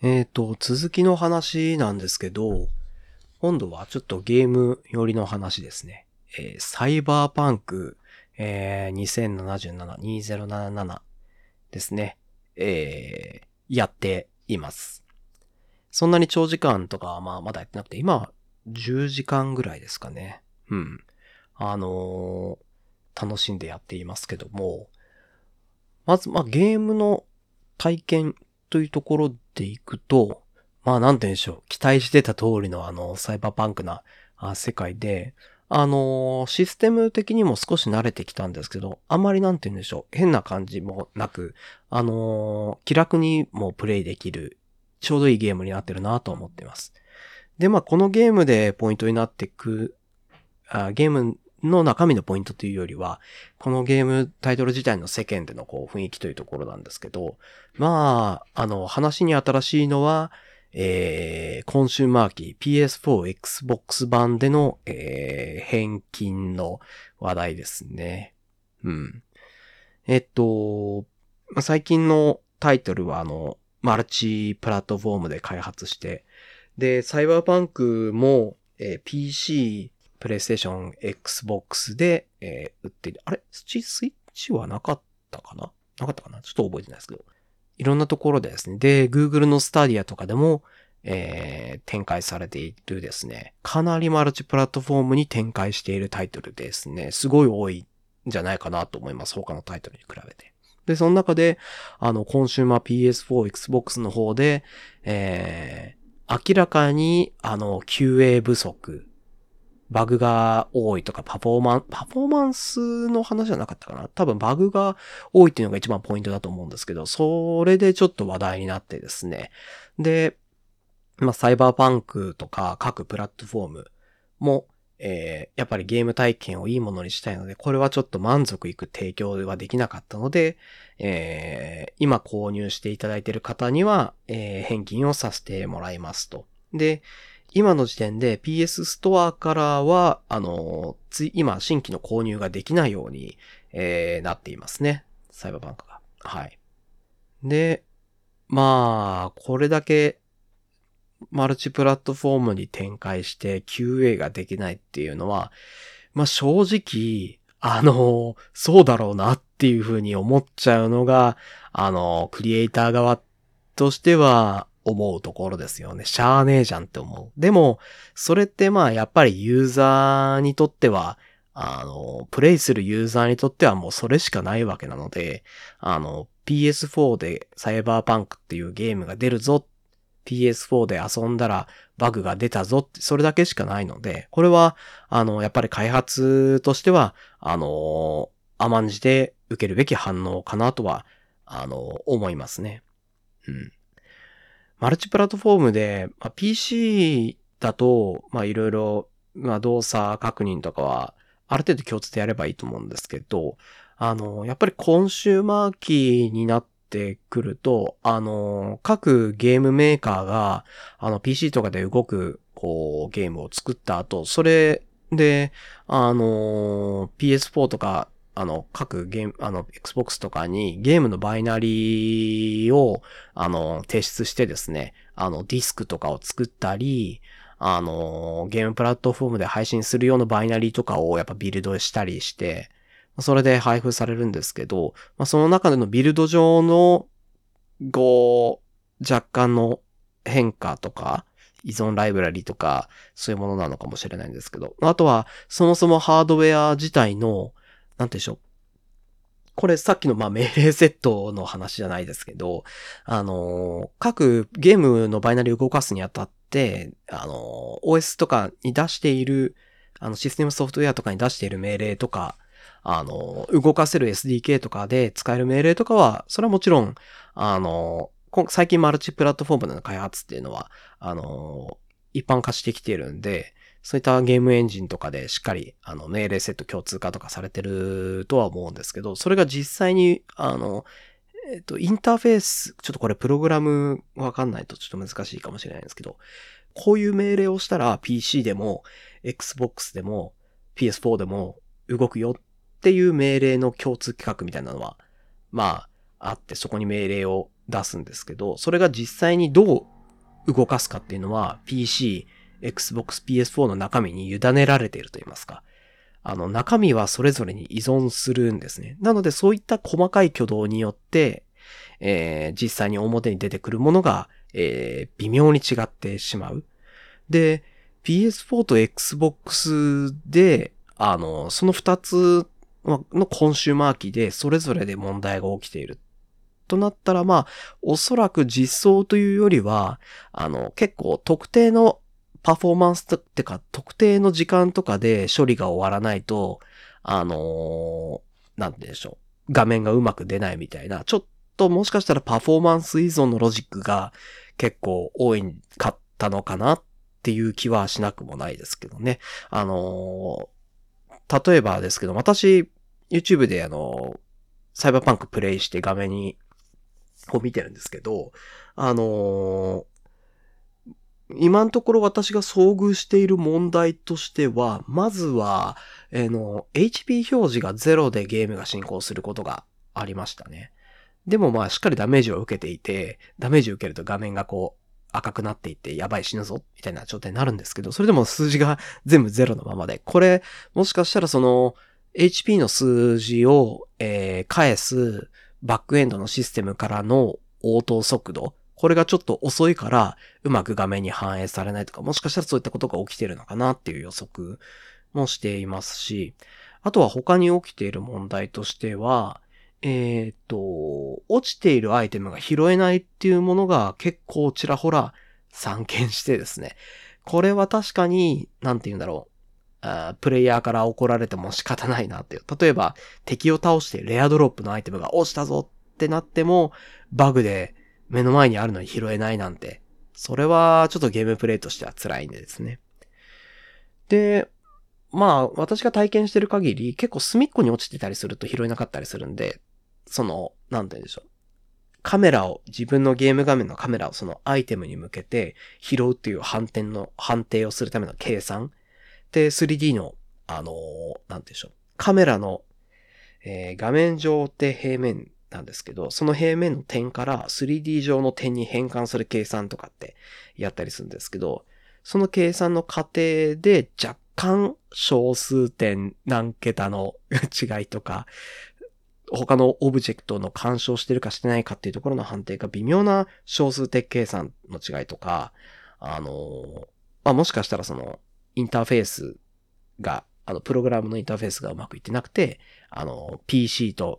続きの話なんですけど、今度はちょっとゲーム寄りの話ですね。サイバーパンク、2077、2077ですね。やっています。そんなに長時間とかはまだやってなくて、今は10時間ぐらいですかね。うん。楽しんでやっていますけども、まず、ゲームの体験というところでいくと、なんて言うんでしょう。期待してた通りのサイバーパンクな世界で、システム的にも少し慣れてきたんですけど、あんまりなんて言うんでしょう。変な感じもなく、気楽にもプレイできる、ちょうどいいゲームになってるなと思っています。で、このゲームでポイントになってく、ゲームの中身のポイントというよりは、このゲームタイトル自体の世間での雰囲気というところなんですけど、話に新しいのは、コンシューマー機 PS4、Xbox 版での、返金の話題ですね。うん。最近のタイトルはマルチプラットフォームで開発して、で、サイバーパンクも、PC、プレイステーション、Xbox で、売っている。あれスイッチはなかったかなちょっと覚えてないですけど。いろんなところでですね。で、Google のスタディアとかでも、展開されているですね。かなりマルチプラットフォームに展開しているタイトルですね。すごい多いんじゃないかなと思います。他のタイトルに比べて。で、その中で、コンシューマー PS4、Xbox の方で、明らかに、QA 不足、バグが多いとか、パフォーマンスの話じゃなかったかな。多分バグが多いっていうのが一番ポイントだと思うんですけど、それでちょっと話題になってですね。で、サイバーパンクとか各プラットフォームも、やっぱりゲーム体験をいいものにしたいので、これはちょっと満足いく提供はできなかったので、今購入していただいている方には、返金をさせてもらいますと。で、今の時点で PS ストアからは、今新規の購入ができないように、なっていますね。サイバーパンクが。はい。で、これだけマルチプラットフォームに展開して QA ができないっていうのは、正直、そうだろうなっていうふうに思っちゃうのが、クリエイター側としては思うところですよね。しゃーねえじゃんって思う。でも、それってやっぱりユーザーにとっては、プレイするユーザーにとってはもうそれしかないわけなので、PS4 でサイバーパンクっていうゲームが出るぞ、PS4 で遊んだらバグが出たぞって、それだけしかないので、これは、やっぱり開発としては、甘んじて受けるべき反応かなとは、思いますね。うん。マルチプラットフォームで、PC だと、いろいろ、動作確認とかは、ある程度共通でやればいいと思うんですけど、やっぱりコンシューマー機になってくると、各ゲームメーカーが、PC とかで動く、ゲームを作った後、それで、PS4 とか、各ゲーム、Xbox とかにゲームのバイナリーを、提出してですね、ディスクとかを作ったり、ゲームプラットフォームで配信する用のバイナリーとかをやっぱビルドしたりして、それで配布されるんですけど、その中でのビルド上の、若干の変化とか、依存ライブラリとか、そういうものなのかもしれないんですけど、あとは、そもそもハードウェア自体の、なんてでしょう。これさっきの命令セットの話じゃないですけど、各ゲームのバイナリーを動かすにあたって、OS とかに出している、システムソフトウェアとかに出している命令とか、動かせる SDK とかで使える命令とかは、それはもちろん、最近マルチプラットフォームでの開発っていうのは、一般化してきているんで、そういったゲームエンジンとかでしっかり、命令セット共通化とかされてるとは思うんですけど、それが実際に、インターフェース、ちょっとこれプログラムわかんないとちょっと難しいかもしれないんですけど、こういう命令をしたら PC でも、Xbox でも、PS4 でも動くよっていう命令の共通規格みたいなのは、あってそこに命令を出すんですけど、それが実際にどう動かすかっていうのは PC、Xbox、PS4 の中身に委ねられていると言いますか。中身はそれぞれに依存するんですね。なのでそういった細かい挙動によって、実際に表に出てくるものが、微妙に違ってしまう。で、PS4 と Xbox で、その2つのコンシューマー機でそれぞれで問題が起きている。となったら、おそらく実装というよりは、結構特定のパフォーマンスってか、特定の時間とかで処理が終わらないと、なんて言うんでしょう。画面がうまく出ないみたいな、ちょっともしかしたらパフォーマンス依存のロジックが結構多いかったのかなっていう気はしなくもないですけどね。例えばですけど、私、YouTube でサイバーパンクプレイして画面にを見てるんですけど、今のところ私が遭遇している問題としては、まずは、HP 表示が0でゲームが進行することがありましたね。でもしっかりダメージを受けていて、ダメージを受けると画面が赤くなっていってやばい死ぬぞみたいな状態になるんですけど、それでも数字が全部0のままで、これもしかしたらHP の数字を、返すバックエンドのシステムからの応答速度、これがちょっと遅いからうまく画面に反映されないとか、もしかしたらそういったことが起きているのかなっていう予測もしていますし、あとは他に起きている問題としては、落ちているアイテムが拾えないっていうものが結構ちらほら散見してですね。これは確かに、なんて言うんだろう。プレイヤーから怒られても仕方ないなっていう。例えば、敵を倒してレアドロップのアイテムが落ちたぞってなっても、バグで目の前にあるのに拾えないなんて。それはちょっとゲームプレイとしては辛いんでですね。で、私が体験してる限り、結構隅っこに落ちてたりすると拾えなかったりするんで、なんて言うんでしょう。自分のゲーム画面のカメラをそのアイテムに向けて拾うっていう判定をするための計算。で、3D の、なんて言うんでしょう。カメラの、画面上って平面なんですけど、その平面の点から 3D 上の点に変換する計算とかってやったりするんですけど、その計算の過程で若干小数点何桁の違いとか、他のオブジェクトの干渉してるかしてないかっていうところの判定が微妙な小数点計算の違いとか、もしかしたらインターフェースが、プログラムのインターフェースがうまくいってなくて、PC と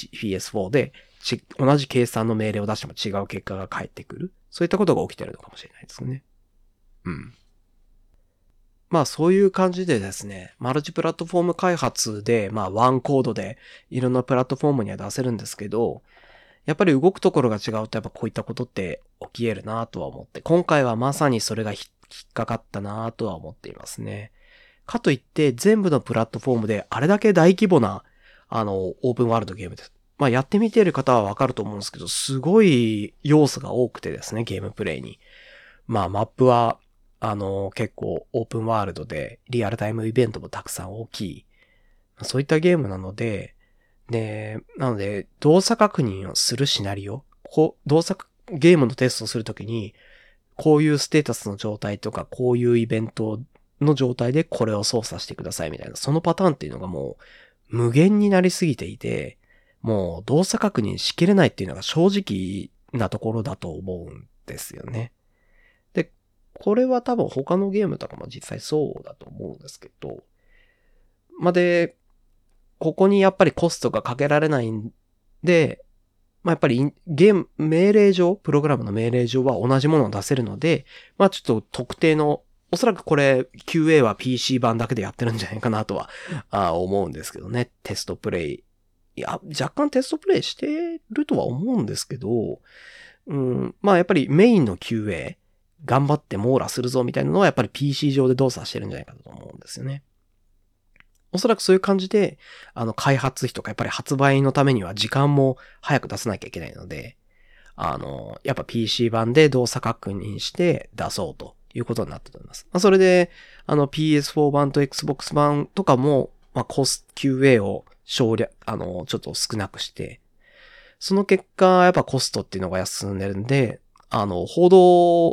PS4 で同じ計算の命令を出しても違う結果が返ってくる。そういったことが起きてるのかもしれないですね。うん。そういう感じでですね、マルチプラットフォーム開発で、ワンコードでいろんなプラットフォームには出せるんですけど、やっぱり動くところが違うとやっぱこういったことって起き得るなとは思って、今回はまさにそれが引っかかったなとは思っていますね。かといって全部のプラットフォームであれだけ大規模な、オープンワールドゲームです。やってみている方はわかると思うんですけど、すごい要素が多くてですね、ゲームプレイに。マップは、結構オープンワールドでリアルタイムイベントもたくさん大きい。そういったゲームなので、なので、動作確認をするシナリオ、ゲームのテストをするときに、こういうステータスの状態とか、こういうイベントの状態でこれを操作してくださいみたいな、そのパターンっていうのがもう無限になりすぎていて、もう動作確認しきれないっていうのが正直なところだと思うんですよね。で、これは多分他のゲームとかも実際そうだと思うんですけど、で、ここにやっぱりコストがかけられないんで、やっぱり命令上、プログラムの命令上は同じものを出せるので、ちょっと特定の、おそらくこれ QA は PC 版だけでやってるんじゃないかなとは思うんですけどね。テストプレイ。いや、若干テストプレイしてるとは思うんですけど、やっぱりメインの QA、頑張って網羅するぞみたいなのはやっぱり PC 上で動作してるんじゃないかと思うんですよね。おそらくそういう感じで、開発費とかやっぱり発売のためには時間も早く出さなきゃいけないので、やっぱ PC 版で動作確認して出そうということになったと思います。それで、PS4 版と Xbox 版とかも、QA をちょっと少なくして、その結果、やっぱコストっていうのが安んでるんで、報道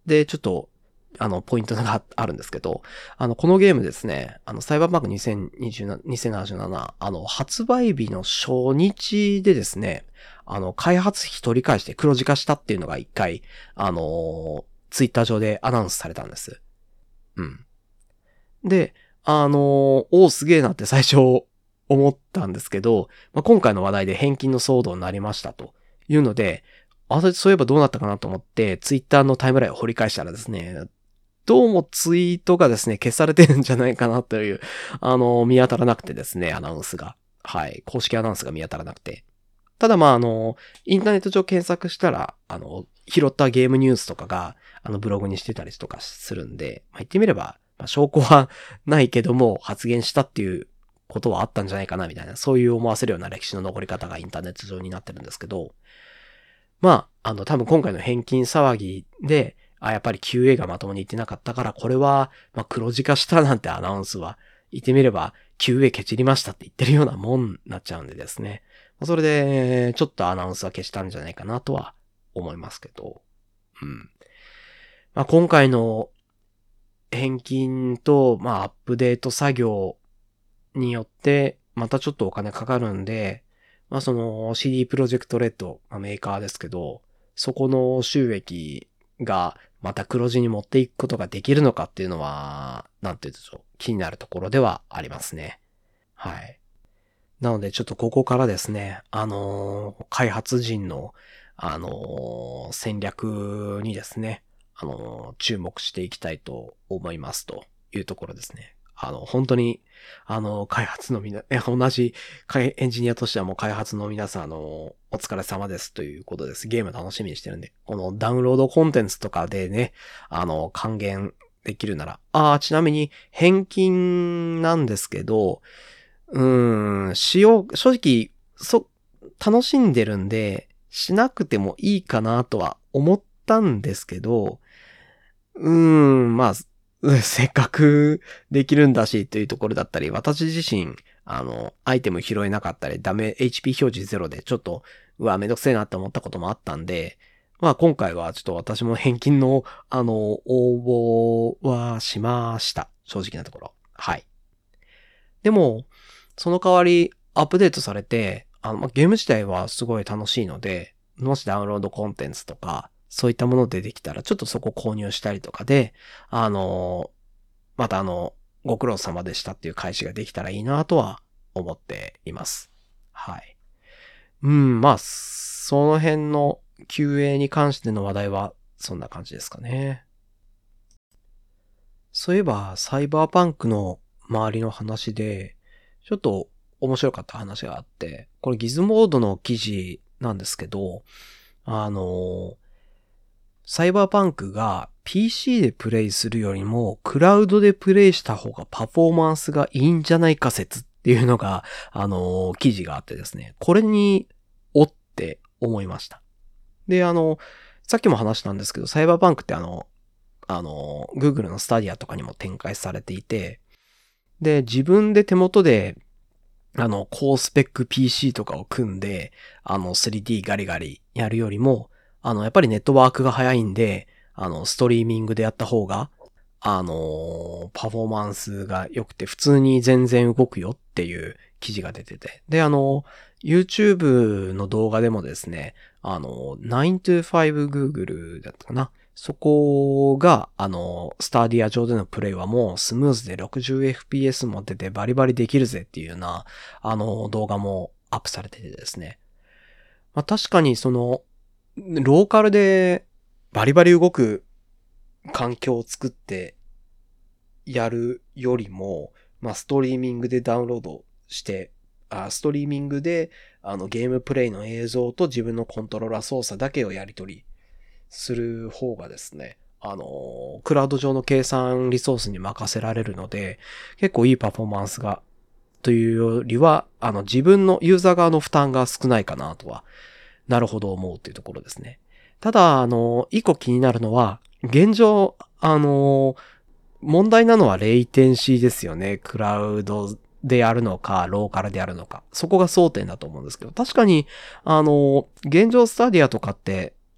で、ちょっと、ポイントがあるんですけど、このゲームですね、サイバーパンク2077、発売日の初日でですね、開発費取り返して黒字化したっていうのが一回、ツイッター上でアナウンスされたんです。うん。で、すげえなって最初思ったんですけど、まあ、今回の話題で返金の騒動になりましたというので、そういえばどうなったかなと思って、ツイッターのタイムラインを掘り返したらですね、どうもツイートがですね、消されてるんじゃないかなという、見当たらなくてですね、アナウンスが。はい。公式アナウンスが見当たらなくて。ただまあ、インターネット上検索したら、拾ったゲームニュースとかが、ブログにしてたりとかするんで、まあ、言ってみれば、まあ、証拠はないけども、発言したっていうことはあったんじゃないかな、みたいな、そういう思わせるような歴史の残り方がインターネット上になってるんですけど、まあ、多分今回の返金騒ぎで、やっぱり QA がまともに言ってなかったから、これは、まあ、黒字化したなんてアナウンスは、言ってみれば、QA ケチりましたって言ってるようなもんになっちゃうんでですね。それで、ちょっとアナウンスは消したんじゃないかなとは思いますけど。うん。まあ、今回の返金と、まあ、アップデート作業によって、またちょっとお金かかるんで、まあ、その CD プロジェクトレッド、まあ、メーカーですけど、そこの収益がまた黒字に持っていくことができるのかっていうのは、なんて言うんでしょう。気になるところではありますね。はい。なのでちょっとここからですね、開発陣の、戦略にですね、注目していきたいと思いますというところですね。本当に、開発の同じエンジニアとしてはもう開発の皆さん、お疲れ様ですということです。ゲーム楽しみにしてるんで、このダウンロードコンテンツとかでね、還元できるなら。ちなみに返金なんですけど、正直、楽しんでるんで、しなくてもいいかなとは思ったんですけど、まあ、せっかくできるんだしというところだったり、私自身、アイテム拾えなかったり、HP 表示ゼロでちょっと、めんどくせえなって思ったこともあったんで、まあ今回はちょっと私も返金の、応募はしました。正直なところ。はい。でも、その代わりアップデートされて、ゲーム自体はすごい楽しいので、もしダウンロードコンテンツとか、そういったものでできたら、ちょっとそこ購入したりとかで、またご苦労様でしたっていう返しができたらいいなとは思っています。はい。まあ、その辺の QA に関しての話題は、そんな感じですかね。そういえば、サイバーパンクの周りの話で、ちょっと面白かった話があって、これギズモードの記事なんですけど、サイバーパンクが PC でプレイするよりも、クラウドでプレイした方がパフォーマンスがいいんじゃないか説っていうのが、記事があってですね、これに、おって思いました。で、さっきも話したんですけど、サイバーパンクってGoogle のスタディアとかにも展開されていて、で、自分で手元で、高スペック PC とかを組んで、3D ガリガリやるよりも、やっぱりネットワークが早いんで、ストリーミングでやった方が、パフォーマンスが良くて、普通に全然動くよっていう記事が出てて。で、YouTube の動画でもですね、9to5 Google だったかな。そこが、スターディア上でのプレイはもうスムーズで 60fps も出てバリバリできるぜっていうような、動画もアップされててですね。まあ確かにローカルでバリバリ動く環境を作ってやるよりも、まあストリーミングでダウンロードして、ストリーミングでゲームプレイの映像と自分のコントローラー操作だけをやり取りする方がですね、クラウド上の計算リソースに任せられるので、結構いいパフォーマンスが、というよりは、自分のユーザー側の負担が少ないかなとは、なるほど思うというところですね。ただ、一個気になるのは、現状、問題なのはレイテンシーですよね。クラウドでやるのか、ローカルでやるのか。そこが争点だと思うんですけど、確かに、現状スタディアとかって、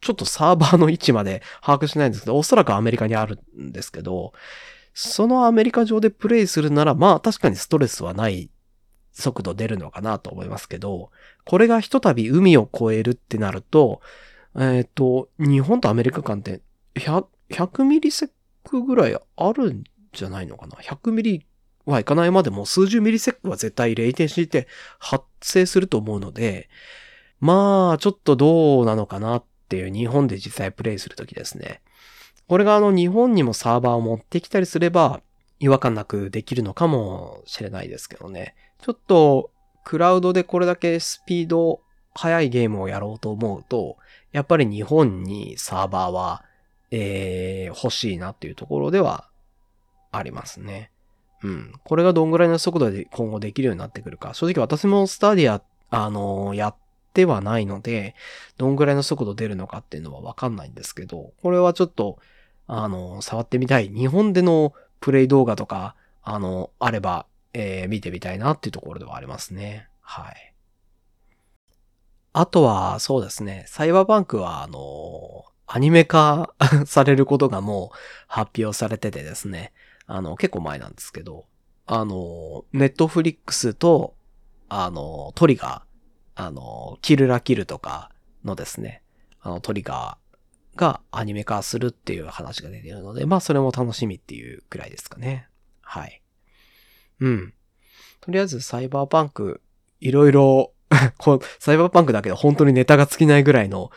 ちょっとサーバーの位置まで把握しないんですけど、おそらくアメリカにあるんですけど、そのアメリカ上でプレイするなら、まあ確かにストレスはない速度出るのかなと思いますけど、これがひとたび海を越えるってなると、日本とアメリカ間って100ミリセックぐらいあるんじゃないのかな ?100 ミリはいかないまでも数十ミリセックは絶対レイテンシーって発生すると思うので、まあちょっとどうなのかなっていう日本で実際プレイするときですね。これが日本にもサーバーを持ってきたりすれば違和感なくできるのかもしれないですけどね。ちょっとクラウドでこれだけスピード速いゲームをやろうと思うと、やっぱり日本にサーバーは、欲しいなっていうところではありますね。うん。これがどんぐらいの速度で今後できるようになってくるか。正直私もスタディア、やってはないので、どんぐらいの速度出るのかっていうのはわかんないんですけど、これはちょっと、触ってみたい。日本でのプレイ動画とか、あれば、見てみたいなっていうところではありますね。はい。あとは、そうですね。サイバーパンクは、アニメ化されることがもう発表されててですね。結構前なんですけど、ネットフリックスと、トリガー、キルラキルとかのですね、トリガーがアニメ化するっていう話が出ているので、まあそれも楽しみっていうくらいですかね。はい。うん。とりあえずサイバーパンク、いろいろサイバーパンクだけで本当にネタが尽きないぐらいの、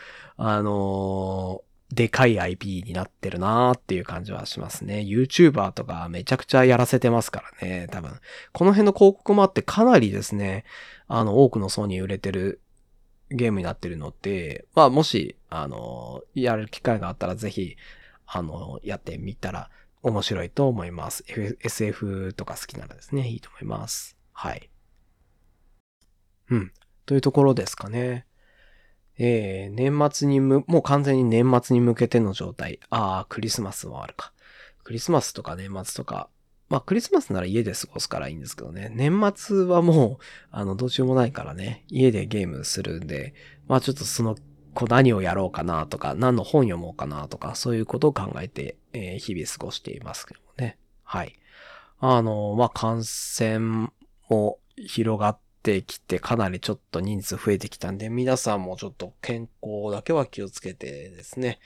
でかい IP になってるなーっていう感じはしますね。YouTuber とかめちゃくちゃやらせてますからね、多分。この辺の広告もあってかなりですね、多くの層に売れてるゲームになってるので、まあもし、やる機会があったらぜひ、やってみたら面白いと思います。SF とか好きならですね、いいと思います。はい。うん。というところですかね。年末にもう完全に年末に向けての状態。ああ、クリスマスもあるか。クリスマスとか年末とか。まあ、クリスマスなら家で過ごすからいいんですけどね。年末はもう、どうしようもないからね。家でゲームするんで、まあちょっと何をやろうかなとか、何の本読もうかなとか、そういうことを考えて、日々過ごしていますけどもね。はい。まあ感染も広がってきて、かなりちょっと人数増えてきたんで、皆さんもちょっと健康だけは気をつけてですね、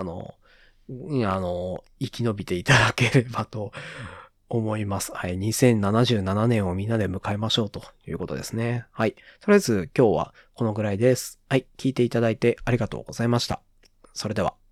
生き延びていただければと思います。はい。2077年をみんなで迎えましょうということですね。はい。とりあえず今日はこのぐらいです。はい。聞いていただいてありがとうございました。それでは。